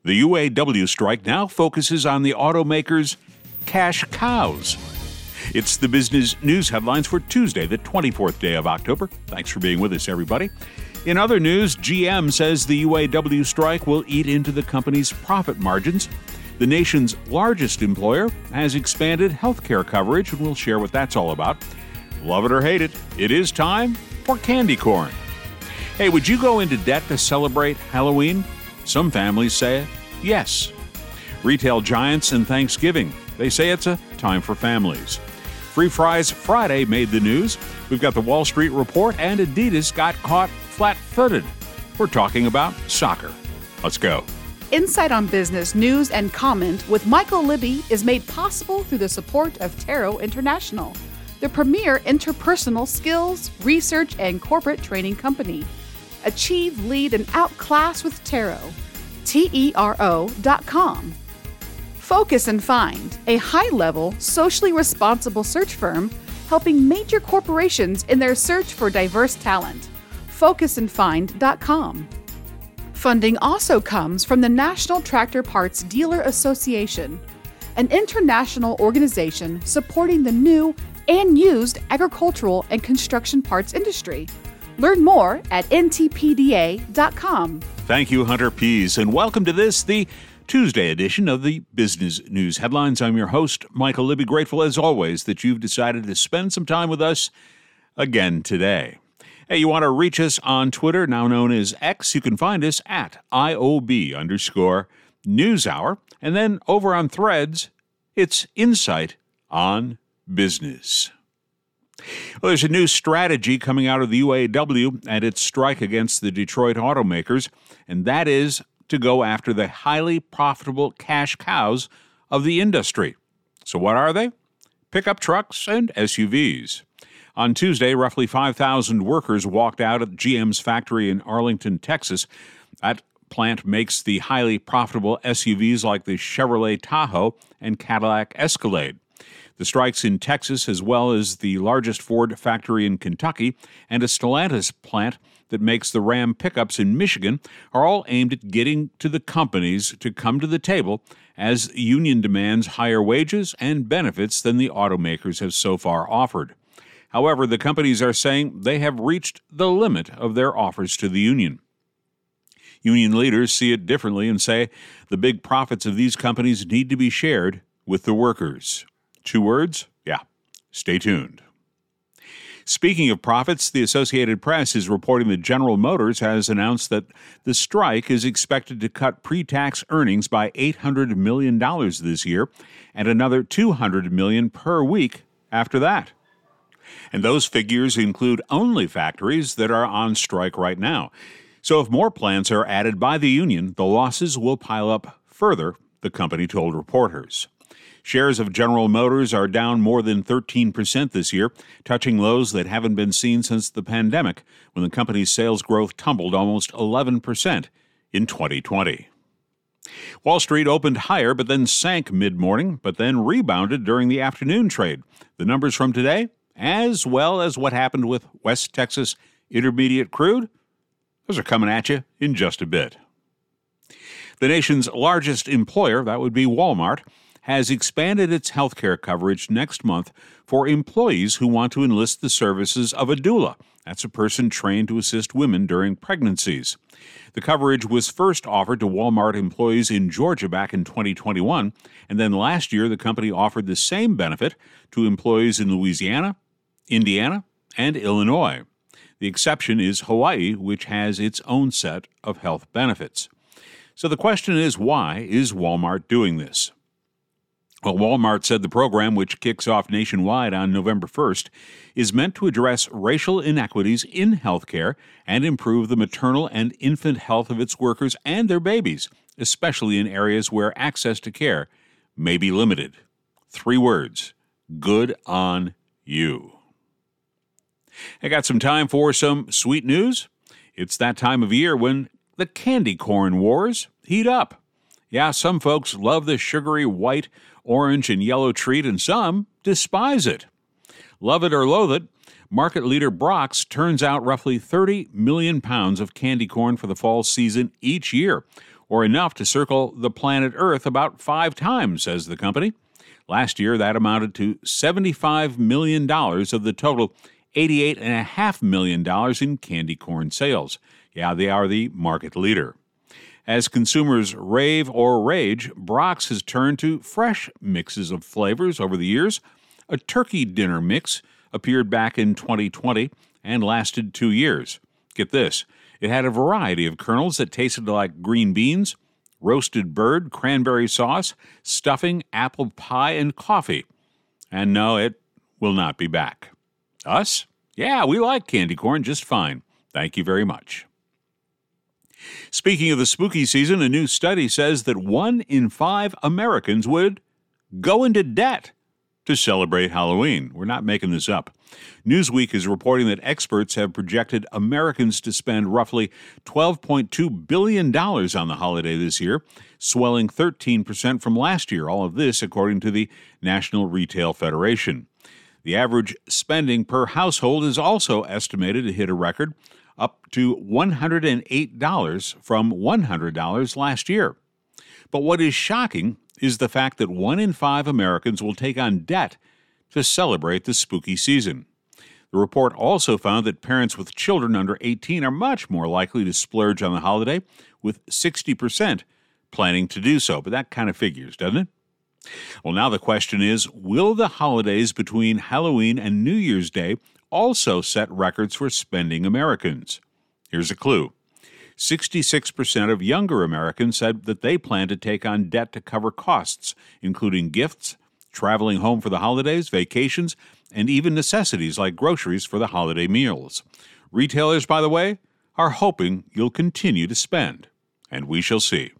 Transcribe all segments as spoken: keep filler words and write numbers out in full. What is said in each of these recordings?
The U A W strike now focuses on the automakers' cash cows. It's the business news headlines for Tuesday, the twenty-fourth day of October. Thanks for being with us, everybody. In other news, G M says the U A W strike will eat into the company's profit margins. The nation's largest employer has expanded health care coverage, and we'll share what that's all about. Love it or hate it, it is time for candy corn. Hey, would you go into debt to celebrate Halloween? Some families say yes. Retail giants and Thanksgiving, they say it's a time for families. Free Fries Friday made the news. We've got the Wall Street Report, and Adidas got caught flat-footed. We're talking about soccer. Let's go. Insight on Business News and Comment with Michael Libby is made possible through the support of Taro International, the premier interpersonal skills, research, and corporate training company. Achieve, lead, and outclass with Taro. T E R O dot com. Focus and Find, a high-level, socially responsible search firm helping major corporations in their search for diverse talent. focus and find dot com. Funding also comes from the National Tractor Parts Dealer Association, an international organization supporting the new and used agricultural and construction parts industry. Learn more at N T P D A dot com. Thank you, Hunter Pease, and welcome to this, the Tuesday edition of the Business News Headlines. I'm your host, Michael Libby. Grateful, as always, that you've decided to spend some time with us again today. Hey, you want to reach us on Twitter, now known as X? You can find us at I O B underscore NewsHour. And then over on Threads, it's Insight on Business. Well, there's a new strategy coming out of the U A W and its strike against the Detroit automakers, and that is to go after the highly profitable cash cows of the industry. So what are they? Pickup trucks and S U Vs. On Tuesday, roughly five thousand workers walked out at G M's factory in Arlington, Texas. That plant makes the highly profitable S U Vs like the Chevrolet Tahoe and Cadillac Escalade. The strikes in Texas, as well as the largest Ford factory in Kentucky and a Stellantis plant that makes the Ram pickups in Michigan, are all aimed at getting to the companies to come to the table as the union demands higher wages and benefits than the automakers have so far offered. However, the companies are saying they have reached the limit of their offers to the union. Union leaders see it differently and say the big profits of these companies need to be shared with the workers. Two words? Yeah. Stay tuned. Speaking of profits, the Associated Press is reporting that General Motors has announced that the strike is expected to cut pre-tax earnings by eight hundred million dollars this year and another two hundred million dollars per week after that. And those figures include only factories that are on strike right now. So if more plants are added by the union, the losses will pile up further, the company told reporters. Shares of General Motors are down more than thirteen percent this year, touching lows that haven't been seen since the pandemic, when the company's sales growth tumbled almost eleven percent in twenty twenty. Wall Street opened higher but then sank mid-morning, but then rebounded during the afternoon trade. The numbers from today, as well as what happened with West Texas Intermediate crude, those are coming at you in just a bit. The nation's largest employer, that would be Walmart, has expanded its health care coverage next month for employees who want to enlist the services of a doula. That's a person trained to assist women during pregnancies. The coverage was first offered to Walmart employees in Georgia back in twenty twenty-one, and then last year the company offered the same benefit to employees in Louisiana, Indiana, and Illinois. The exception is Hawaii, which has its own set of health benefits. So the question is, why is Walmart doing this? Well, Walmart said the program, which kicks off nationwide on November first, is meant to address racial inequities in healthcare and improve the maternal and infant health of its workers and their babies, especially in areas where access to care may be limited. Three words: good on you. I got some time for some sweet news. It's that time of year when the candy corn wars heat up. Yeah, some folks love the sugary white, orange, and yellow treat, and some despise it. Love it or loathe it, market leader Brach's turns out roughly thirty million pounds of candy corn for the fall season each year, or enough to circle the planet Earth about five times, says the company. Last year, that amounted to seventy-five million dollars of the total eighty-eight point five million dollars in candy corn sales. Yeah, they are the market leader. As consumers rave or rage, Brach's has turned to fresh mixes of flavors over the years. A turkey dinner mix appeared back in twenty twenty and lasted two years. Get this, it had a variety of kernels that tasted like green beans, roasted bird, cranberry sauce, stuffing, apple pie, and coffee. And no, it will not be back. Us? Yeah, we like candy corn just fine. Thank you very much. Speaking of the spooky season, a new study says that one in five Americans would go into debt to celebrate Halloween. We're not making this up. Newsweek is reporting that experts have projected Americans to spend roughly twelve point two billion dollars on the holiday this year, swelling thirteen percent from last year. All of this according to the National Retail Federation. The average spending per household is also estimated to hit a record, up to one hundred eight dollars from one hundred dollars last year. But what is shocking is the fact that one in five Americans will take on debt to celebrate the spooky season. The report also found that parents with children under eighteen are much more likely to splurge on the holiday, with sixty percent planning to do so. But that kind of figures, doesn't it? Well, now the question is, will the holidays between Halloween and New Year's Day also set records for spending Americans? Here's a clue. sixty-six percent of younger Americans said that they plan to take on debt to cover costs, including gifts, traveling home for the holidays, vacations, and even necessities like groceries for the holiday meals. Retailers, by the way, are hoping you'll continue to spend, and we shall see.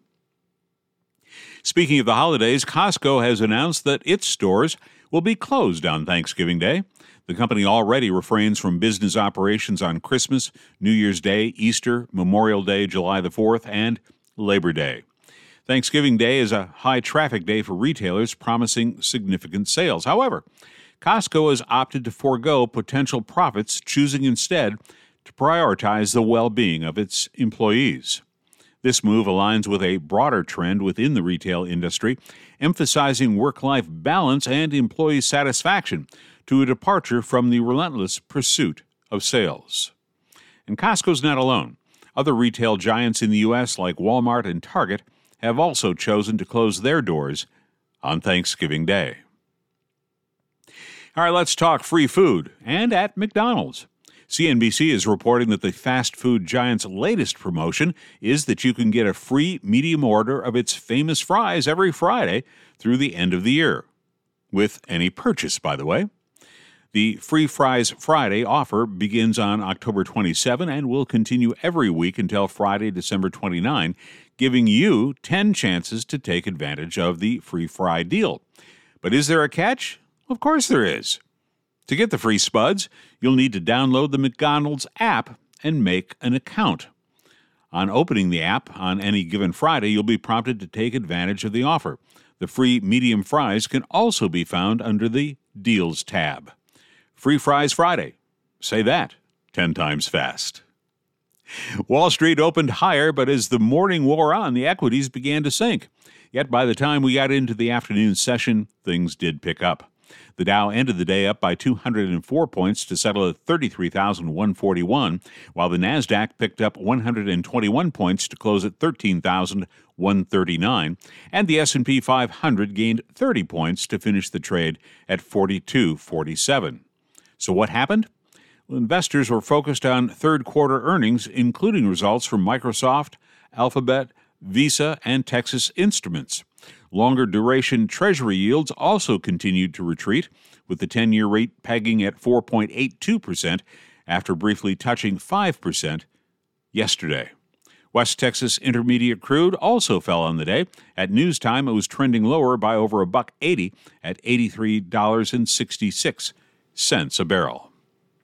Speaking of the holidays, Costco has announced that its stores will be closed on Thanksgiving Day. The company already refrains from business operations on Christmas, New Year's Day, Easter, Memorial Day, July the fourth, and Labor Day. Thanksgiving Day is a high-traffic day for retailers, promising significant sales. However, Costco has opted to forego potential profits, choosing instead to prioritize the well-being of its employees. This move aligns with a broader trend within the retail industry, emphasizing work-life balance and employee satisfaction to a departure from the relentless pursuit of sales. And Costco's not alone. Other retail giants in the U S, like Walmart and Target, have also chosen to close their doors on Thanksgiving Day. All right, let's talk free food, and at McDonald's. C N B C is reporting that the fast food giant's latest promotion is that you can get a free medium order of its famous fries every Friday through the end of the year. With any purchase, by the way. The Free Fries Friday offer begins on October twenty-seventh and will continue every week until Friday, December twenty-ninth, giving you ten chances to take advantage of the free fry deal. But is there a catch? Of course there is. To get the free spuds, you'll need to download the McDonald's app and make an account. On opening the app on any given Friday, you'll be prompted to take advantage of the offer. The free medium fries can also be found under the Deals tab. Free Fries Friday. Say that ten times fast. Wall Street opened higher, but as the morning wore on, the equities began to sink. Yet by the time we got into the afternoon session, things did pick up. The Dow ended the day up by two hundred four points to settle at thirty-three thousand one hundred forty-one, while the Nasdaq picked up one hundred twenty-one points to close at thirteen thousand one hundred thirty-nine, and the S and P five hundred gained thirty points to finish the trade at forty-two forty-seven. So what happened? Well, investors were focused on third-quarter earnings, including results from Microsoft, Alphabet, Visa, and Texas Instruments. Longer duration Treasury yields also continued to retreat, with the ten-year rate pegging at four point eight two percent after briefly touching five percent yesterday. West Texas Intermediate crude also fell on the day. At news time, it was trending lower by over a buck eighty at eighty-three dollars and sixty-six cents a barrel.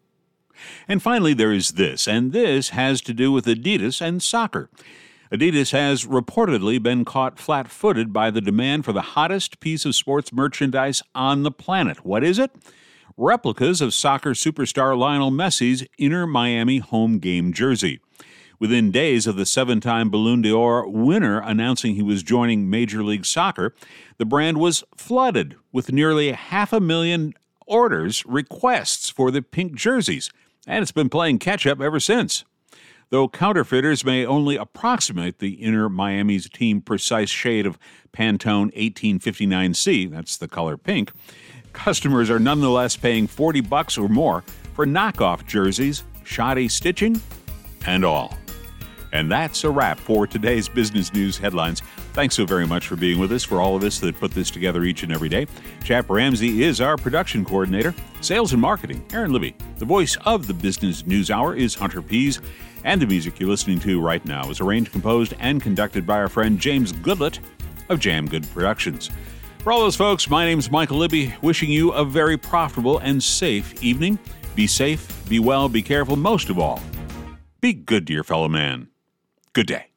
And finally, there is this, and this has to do with Adidas and soccer. Adidas has reportedly been caught flat-footed by the demand for the hottest piece of sports merchandise on the planet. What is it? Replicas of soccer superstar Lionel Messi's Inter Miami home game jersey. Within days of the seven-time Ballon d'Or winner announcing he was joining Major League Soccer, the brand was flooded with nearly half a million orders, requests for the pink jerseys, and it's been playing catch-up ever since. Though counterfeiters may only approximate the Inter Miami's team precise shade of Pantone eighteen fifty-nine C, that's the color pink, customers are nonetheless paying forty bucks or more for knockoff jerseys, shoddy stitching, and all. And that's a wrap for today's business news headlines. Thanks so very much for being with us, for all of us that put this together each and every day. Chap Ramsey is our production coordinator. Sales and marketing, Aaron Libby. The voice of the Business News Hour is Hunter Pease. And the music you're listening to right now is arranged, composed, and conducted by our friend James Goodlett of Jam Good Productions. For all those folks, my name's Michael Libby, wishing you a very profitable and safe evening. Be safe, be well, be careful, most of all, be good to your fellow man. Good day.